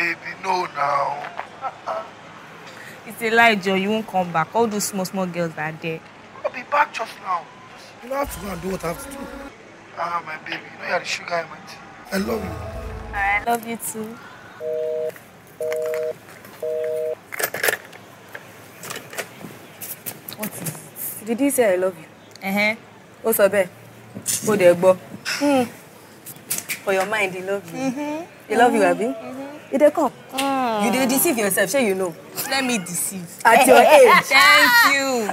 baby, no now. It's a lie, Joe. You won't come back. All those small girls are there. I'll be back just now. You don't have to go and do what I have to do. Ah, my baby, you know you're the sugar in my tea. I love you. I love you too. What is it? Did he say I love you? What's up there? Go there, go. For your mind, he love you. He love you, Abi? You dey come. You dey deceive yourself, sure you know. Let me deceive. At your age. Thank you.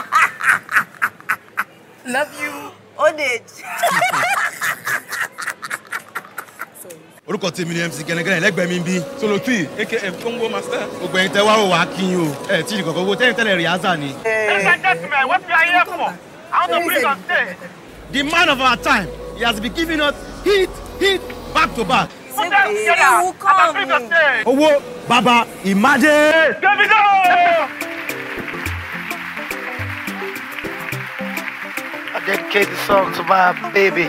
Love you. Old age. Orúkọ tèmi ni MC Gẹ́nẹ́gẹ́nẹ́ lẹ́gbẹ̀ẹ́ mi bí. Soloti aka Congo Master. Gbogbo ẹ̀yin tẹ́ wá wò wá kí yín o. Ẹ tí ìkọ̀kọ̀ wo tẹ́lẹ̀ Riaza ni. Gentlemen, what you are here for? I want to bring on stage. The man of our time. He has been giving us hit back to back. Put them together. I can bring on stage. Owó Baba Imade. Give it up! I dedicate this song to my baby.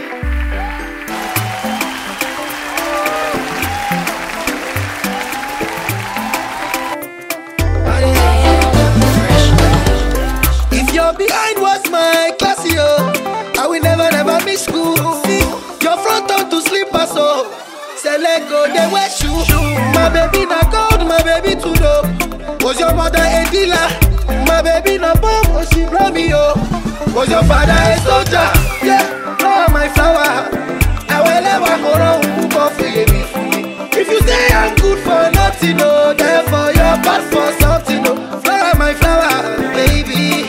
If your behind was my class, yo, I will never miss school. See, your front on to slippers, so say let go, they wear shoe. My baby na gold, my baby too dope. Was your mother a dealer? My baby na bomb, oh she brought me yo. Was your father a soldier? Yeah, flower my flower. I will never go wrong, go for you. If you say I'm good for nothing, no, therefore you're bad for something, no. Flower my flower, baby.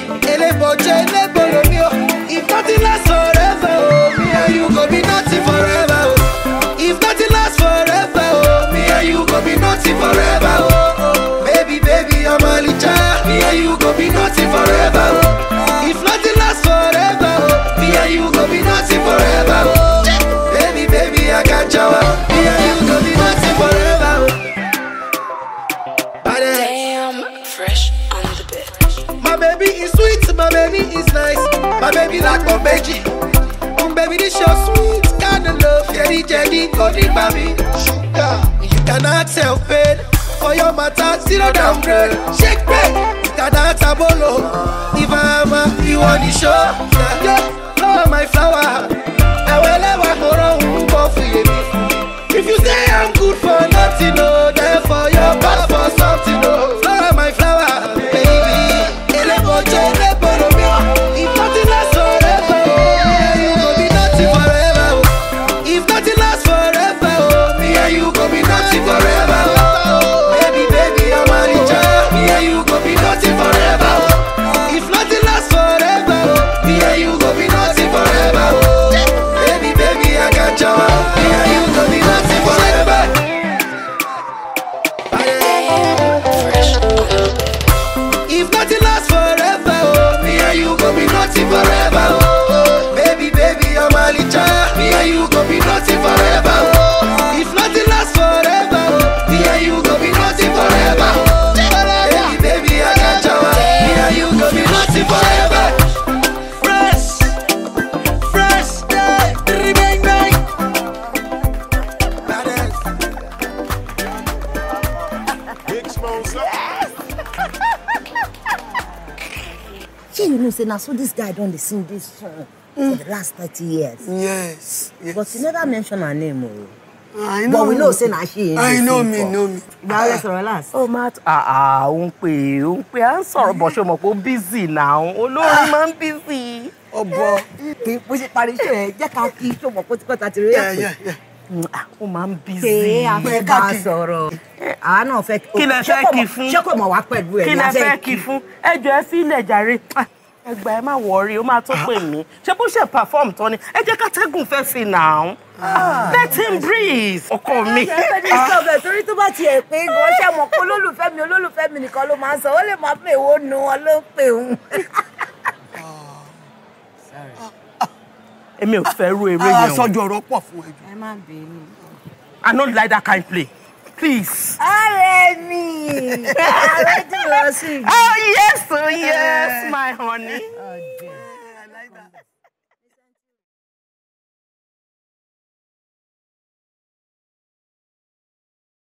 If nothing lasts forever, oh, me and you go be nothing forever, oh. If nothing lasts forever, oh, me and you go be nothing forever, oh. Baby, I'm a licha. Me and you go be nothing forever, oh. If nothing lasts forever, oh, me and you go be nothing forever, oh. Baby, I got you. Me and you go be nothing forever, oh. Damn, fresh on the bed. My baby is sweet, my baby is nice. My baby like my baby. Baby, this your sweet kind of love. Jelly, golden baby. Sugar, you cannot help it. For your matter, zero downgrade. Shake break, you cannot abolo. If I'm you on the show, yeah, flower my flower. I will never go wrong, go for you. If you say I'm good for nothing, no, therefore you're bad for something, no. Flower my flower, baby. If nothing lasts forever, oh, you go be nothing forever, oh. If nothing lasts forever, oh, me and you go be nothing forever, oh. Baby, I'm a richer. Me and you go be nothing forever, oh. If nothing lasts forever, oh, me and you go be nothing forever, oh. Baby, I got you. Me and you go be nothing forever. If nothing lasts forever, oh, me and you go be nothing forever, oh. Baby, I'm a licha. Me and you go be nothing forever, oh. If nothing lasts forever, oh, me and you go be nothing forever, oh. Baby, I got you. Me and you go be nothing forever. Fresh, bang, bang. Big Smosa. You know, say now so this guy don't sing this song for the last 30 years. Yes. But he never mentioned her name, oh. I know. But we know say now she. I know me. Now let's relax. Oh, Matt. Ó ń pè. À ń sọ̀rọ̀ bọ̀ ṣe mọ̀ pé ó busy now. Olórin máa ń busy. Ọ̀bọ. Bó ṣe parí iṣẹ́ ẹ̀ jẹ́ ká kí ṣó mọ̀ kó tí kò ta ti rí ẹ̀ pé. Ó máa ń busy. Ṣé a fẹ́ bá a sọ̀rọ̀? Àá náà fẹ́. Kí lẹ fẹ́ kí fún? Ṣé kò mọ̀ wá pẹ̀lú ẹ̀? Kí lẹ fẹ́ kí fún? Ẹ jọ̀ọ́ ẹ fi ilẹ̀ jàre. Ẹgbà ẹ má wọrí, ó máa tó pè mí. Ṣé bó ṣe perform tán ni? Ẹ jẹ́ ká tẹ́gùn fẹ́ sí now. Let him breathe. Ọkọ mi. Torí tó bá tiẹ̀ pé gan ṣe mọ̀ pé olólùfẹ́ mi nìkan ló máa ń sọ. Ó lè máa pè ó nu wọn ló pè òun. Èmi ò fẹ́ rú eré yẹn o. Sọ́jú ọ̀rọ̀ pọ̀ fún ẹjọ́. Ẹ má bínú. I don't like that kind of play. Please. Aremi. Oh, yes, my honey.